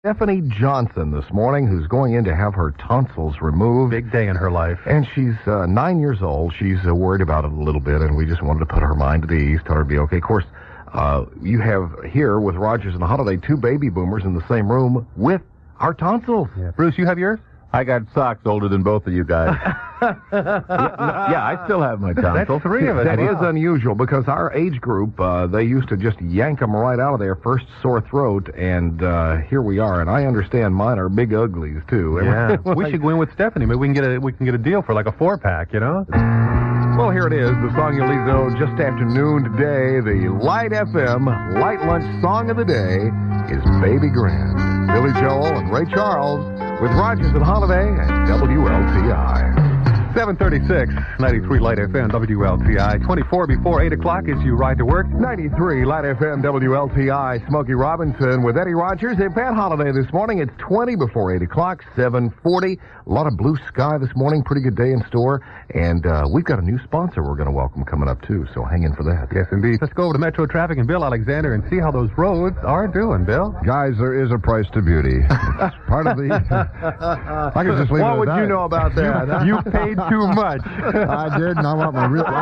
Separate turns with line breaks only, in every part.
Stephanie Johnson this morning, who's going in to have her tonsils removed.
Big day in her life.
And she's 9 years old. She's worried about it a little bit, and we just wanted to put her mind at ease, tell her to be okay. Of course, you have here with Rogers and Holiday 2 baby boomers in the same room with our tonsils.
Yeah. Bruce, you have yours?
I got socks older than both of you guys. Yeah, I still have my tonsils.
That's 3 of us.
That is unusual because our age group, they used to just yank them right out of their first sore throat, and here we are. And I understand mine are big uglies, too.
Yeah. We should go in with Stephanie. Maybe we can get a deal for like a 4-pack, you know?
Well, here it is, the song you'll need to know just after noon today. The Light FM Light Lunch Song of the Day is Baby Grand. Billy Joel and Ray Charles with Rogers and Holiday at WLTI.
736, 93 Light FM, WLTI. 24 before 8 o'clock as you ride to work.
93 Light FM, WLTI. Smokey Robinson with Eddie Rogers and Pat Holiday this morning. It's 20 before 8 o'clock, 7:40. A lot of blue sky this morning. Pretty good day in store. And we've got a new sponsor we're going to welcome coming up, too. So hang in for that.
Yes, indeed. Let's go over to Metro Traffic and Bill Alexander and see how those roads are doing, Bill.
Guys, there is a price to beauty. It's part of the... I could just leave
What
it at
would
that.
you know about that?
You paid too much.
I did, and I want my real...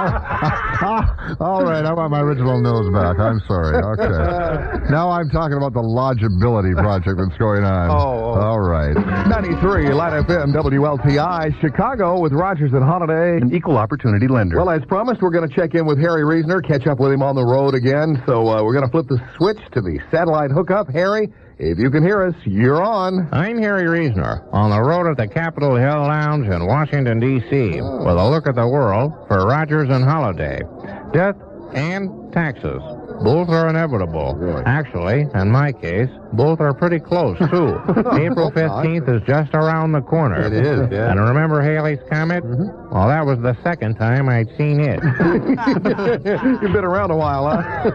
All right, I want my original nose back. I'm sorry. Okay. Now I'm talking about the Lodgeability project that's going on.
Oh.
All right.
93 Light FM, WLTI. Chicago with Rogers and Holiday.
An equal opportunity lender.
Well, as promised, we're going to check in with Harry Reasoner, catch up with him on the road again. So we're going to flip the switch to the satellite hookup. Harry, if you can hear us, you're on.
I'm Harry Reasoner, on the road at the Capitol Hill Lounge in Washington, D.C., with a look at the world for Rogers and Holiday. Death and taxes. Both are inevitable.
Really?
Actually, in my case, both are pretty close, too. April 15th is just around the corner.
It is, yeah.
And remember Halley's Comet?
Mm-hmm.
Well, that was the second time I'd seen it.
You've been around a while, huh?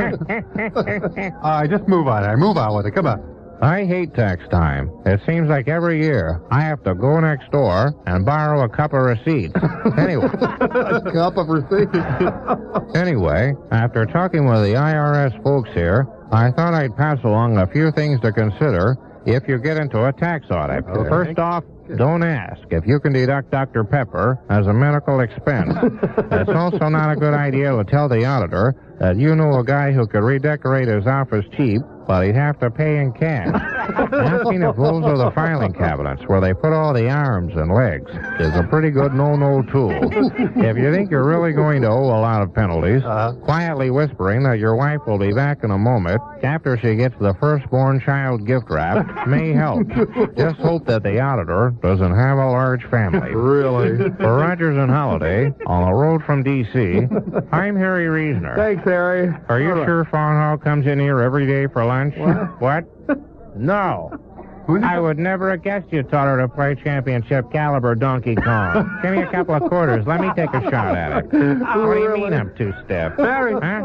All right, just move on. Move on with it. Come on.
I hate tax time. It seems like every year I have to go next door and borrow a cup of receipts. Anyway.
A cup of receipts.
Anyway, after talking with the IRS folks here, I thought I'd pass along a few things to consider if you get into a tax audit.
Okay.
First off, don't ask if you can deduct Dr. Pepper as a medical expense. It's also not a good idea to tell the auditor that you know a guy who could redecorate his office cheap, but he'd have to pay in cash. Asking if those are the filing cabinets where they put all the arms and legs is a pretty good no-no tool. If you think you're really going to owe a lot of penalties, quietly whispering that your wife will be back in a moment after she gets the firstborn child gift wrap may help. Just hope that the auditor doesn't have a large family.
Really?
For Rogers and Holiday, on the road from D.C., I'm Harry Reasoner.
Thanks, Harry.
Are you sure Farnhall comes in here every day for lunch? What? No. I would never have guessed you taught her to play championship caliber Donkey Kong. Give me a couple of quarters. Let me take a shot at it. What do you mean I'm too stiff?
Harry.
Huh?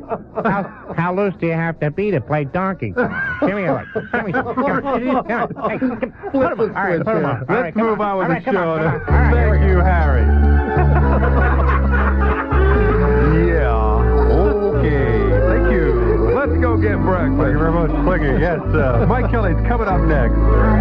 How loose do you have to be to play Donkey Kong? Give me a look. Give me some. Come on. Hey, put him on. All right, put him on. All right,
Let's
come
move on with
All
the
right, come
show.
on, come on. All right, here we
Thank
go.
you, Harry.
Yeah. Okay.
Thank you.
Let's go get breakfast.
Thank you very much, Slinger. Yes, Mike Kelly's coming up next.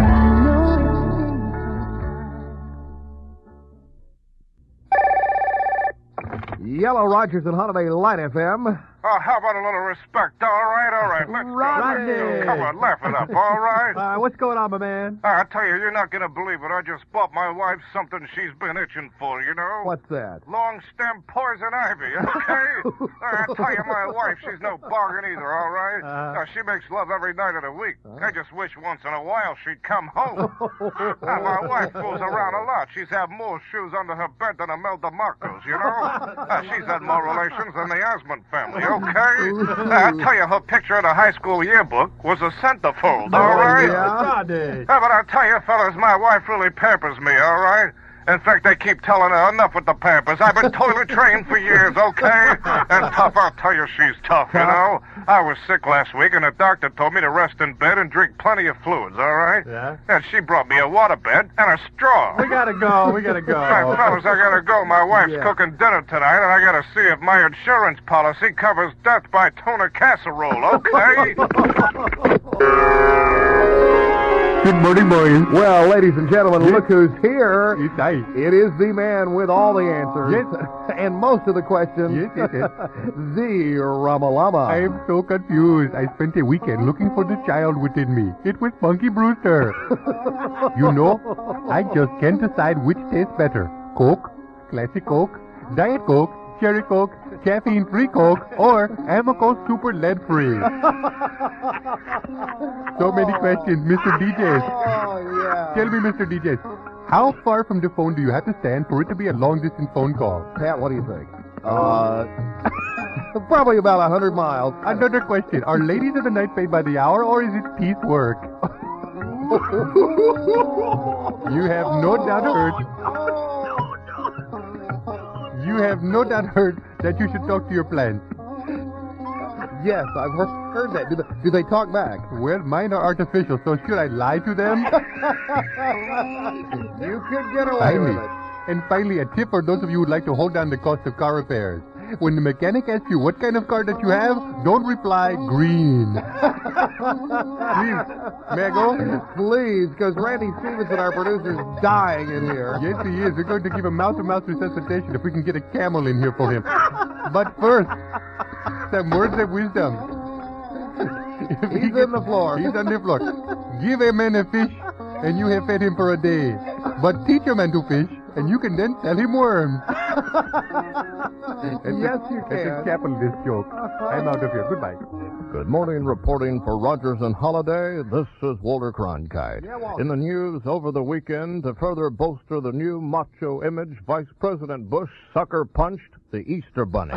Yellow Rogers and Holiday Light FM.
Oh, how about a little respect? All right. Let's
Rodney.
go. Come on, laugh it up, all right?
What's going on, my man?
I tell you, you're not going to believe it. I just bought my wife something she's been itching for, you know?
What's that?
Long stem poison ivy, okay? I tell you, my wife, she's no bargain either, all right? She makes love every night of the week. I just wish once in a while she'd come home. My wife fools around a lot. She's had more shoes under her bed than Imelda Marcos, you know? She's had more relations than the Osmond family, okay? I tell you, her picture in the high school yearbook was a centerfold, all right?
Yeah.
But I tell you, fellas, my wife really pampers me, all right? In fact, they keep telling her, enough with the Pampers. I've been toilet trained for years, okay? And tough, I'll tell you she's tough, you know? I was sick last week, and the doctor told me to rest in bed and drink plenty of fluids, all right?
Yeah?
And she brought me a waterbed and a straw.
We gotta go.
Right, fellas, I gotta go. My wife's cooking dinner tonight, and I gotta see if my insurance policy covers death by tuna casserole, okay?
Good morning, boys.
Well, ladies and gentlemen, look who's here.
It's I.
It is the man with all the answers.
Yes.
And most of the questions.
Yes.
The Ramalama.
I am so confused. I spent a weekend looking for the child within me. It was Funky Brewster. You know, I just can't decide which tastes better. Coke, Classic Coke, Diet Coke, Cherry Coke, caffeine-free Coke, or Amoco Super lead-free. So many questions, Mr. DJs.
Oh, yeah.
Tell me, Mr. DJs, how far from the phone do you have to stand for it to be a long-distance phone call?
Pat, what do you think? Probably about 100 miles.
Another question. Are ladies of the night paid by the hour, or is it piecework? You have no doubt heard... You have no doubt heard that you should talk to your plants.
Yes, I've heard that. Do they talk back?
Well, mine are artificial, so should I lie to them?
You could get away with it.
And finally, a tip for those of you who'd like to hold down the cost of car repairs. When the mechanic asks you what kind of car that you have, don't reply green. Please, may I go?
Please, because Randy Stevenson, our producer, is dying in here.
Yes, he is. We're going to give him mouth-to-mouth resuscitation if we can get a camel in here for him. But first, some words of wisdom.
He's on the floor.
He's on the floor. Give a man a fish, and you have fed him for a day. But teach a man to fish, and you can then sell him worms.
Yes, you
That's a
can.
capitalist joke. I'm out of here. Goodbye.
Good morning, reporting for Rogers and Holiday. This is Walter Cronkite.
Yeah, Walter.
In the news over the weekend, to further bolster the new macho image, Vice President Bush sucker punched the Easter Bunny.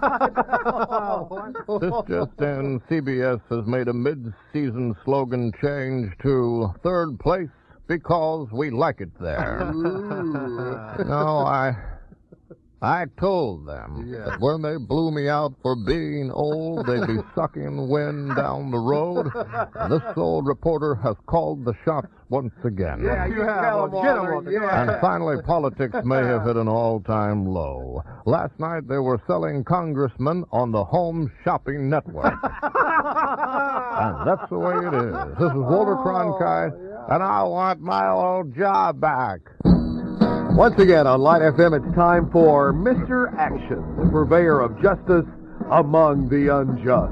This just in, CBS has made a mid-season slogan change to third place because we like it there. No, I told them that when they blew me out for being old, they'd be sucking wind down the road. And this old reporter has called the shots once again.
Yeah, you have. Walter. Yeah.
And finally, politics may have hit an all-time low. Last night, they were selling congressmen on the Home Shopping Network. And that's the way it is. This is Walter Cronkite, and I want my old job back.
Once again on Light FM, it's time for Mr. Action, the purveyor of justice among the unjust.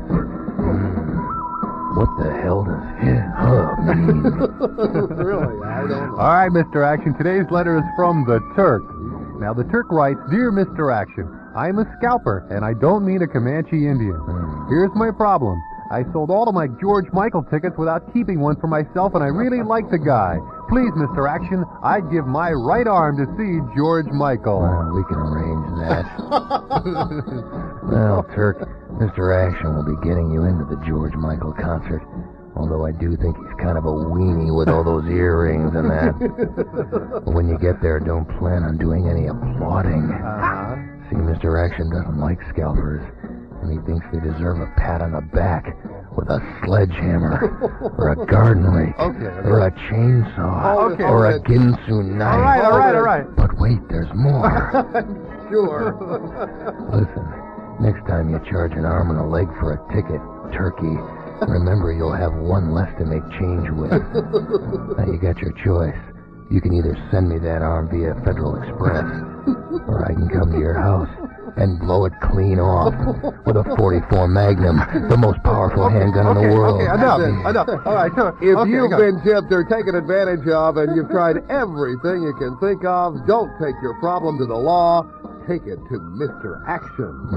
What the hell does mean?
Really, I don't know.
All right, Mr. Action. Today's letter is from the Turk. Now, the Turk writes, Dear Mr. Action, I'm a scalper, and I don't mean a Comanche Indian. Here's my problem. I sold all of my George Michael tickets without keeping one for myself, and I really like the guy. Please, Mr. Action, I'd give my right arm to see George Michael.
We can arrange that. Well, Turk, Mr. Action will be getting you into the George Michael concert. Although I do think he's kind of a weenie with all those earrings and that. But when you get there, don't plan on doing any applauding. See, Mr. Action doesn't like scalpers, and he thinks they deserve a pat on the back with a sledgehammer, or a garden rake, or a chainsaw, or a Ginsu knife.
All right.
But wait, there's more.
Sure.
Listen, next time you charge an arm and a leg for a ticket, Turkey, remember you'll have one less to make change with. Now you got your choice. You can either send me that arm via Federal Express, or I can come to your house and blow it clean off with a .44 Magnum, the most powerful handgun in the world.
Enough. All right,
If you've been tipped or taken advantage of and you've tried everything you can think of, don't take your problem to the law. Take it to Mr. Action.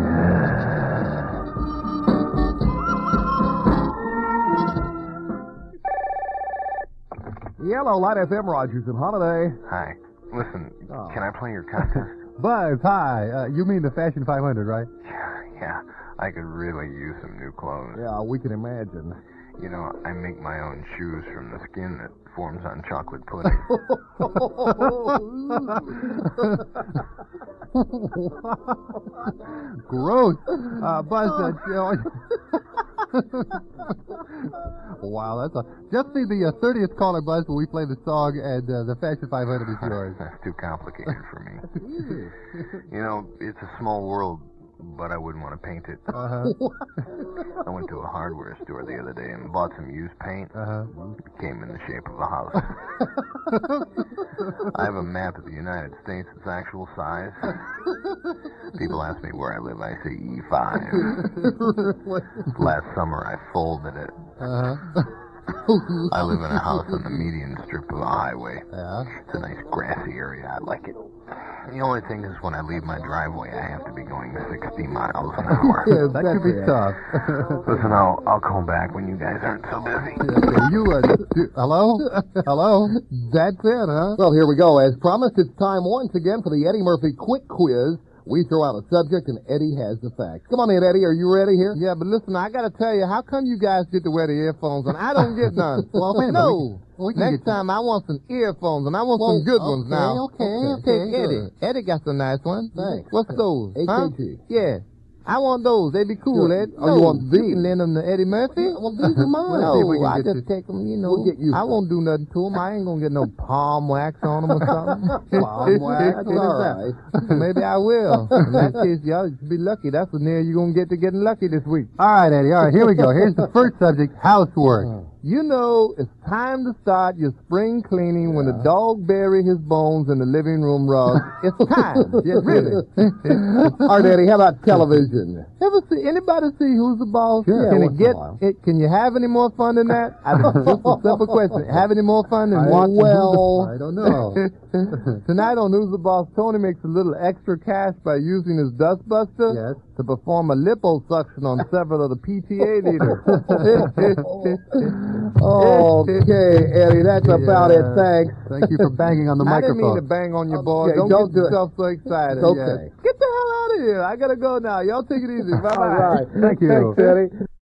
Yellow Light FM, Rogers and Holiday.
Hi. Listen, can I play your contest?
Buzz, hi. You mean the Fashion 500, right?
Yeah, I could really use some new clothes.
Yeah, we can imagine.
You know, I make my own shoes from the skin that forms on chocolate pudding.
Gross. Buzz, wow, that's just be the 30th caller, Buzz, when we play the song, and the Fashion 500 is yours.
That's too complicated for me. You know, it's a small world but I wouldn't want to paint it.
Uh-huh.
I went to a hardware store the other day and bought some used paint.
Uh-huh.
It came in the shape of a house. I have a map of the United States its actual size. People ask me where I live. I say E5. Last summer I folded it.
Uh-huh.
I live in a house on the median strip of a highway.
Yeah.
It's a nice grassy area. I like it. The only thing is when I leave my driveway, I have to be going 60 miles an hour.
Yeah, that could be tough.
Listen, I'll call back when you guys aren't so busy.
Hello? Hello? That's it, huh?
Well, here we go. As promised, it's time once again for the Eddie Murphy Quick Quiz. We throw out a subject, and Eddie has the facts. Come on in, Eddie. Are you ready here?
Yeah, but listen, I gotta tell you, how come you guys get to wear the earphones and I don't get none?
Well, wait a minute.
No.
We can
Next
get
time I want some earphones, and I want some good ones now.
Okay.
Eddie. Eddie got some nice ones.
Thanks.
What's those? Huh?
AKG.
Yeah. I want those. They'd be cool,
Good.
Ed.
Oh, you want these?
You can lend them to Eddie Murphy?
Well, these are mine.
No,
see if we can
I
get
just take them,
We'll get you
I
some.
won't do nothing to them. I ain't gonna get no palm wax on them or something.
Palm wax?
What is
All
that?
right.
Maybe I will. In that case, y'all should be lucky. That's the near you're gonna get to getting lucky this week.
All right, Eddie. All right, here we go. Here's the first subject, housework.
You know, it's time to start your spring cleaning when the dog bury his bones in the living room rug. It's time. Yeah, really.
All right, Eddie, how about television?
Ever see anybody see Who's the Boss?
Sure,
Can
once
it
in a
get
while.
it? Can you have any more fun than that? Just a simple question. Have any more fun than watching?
I don't know.
Tonight on Who's the Boss, Tony makes a little extra cash by using his dustbuster
Yes.
to perform a liposuction on several of the PTA leaders.
Okay, Eddie, that's about it. Thanks.
Thank you for banging on the
I didn't mean to
microphone.
bang on your board.
Okay,
Don't
don't
get
do it.
yourself so excited.
It's okay.
Get the hell out of here. I gotta go now. Y'all take it easy. Bye-bye.
All right.
Thank you.
Thanks, Eddie.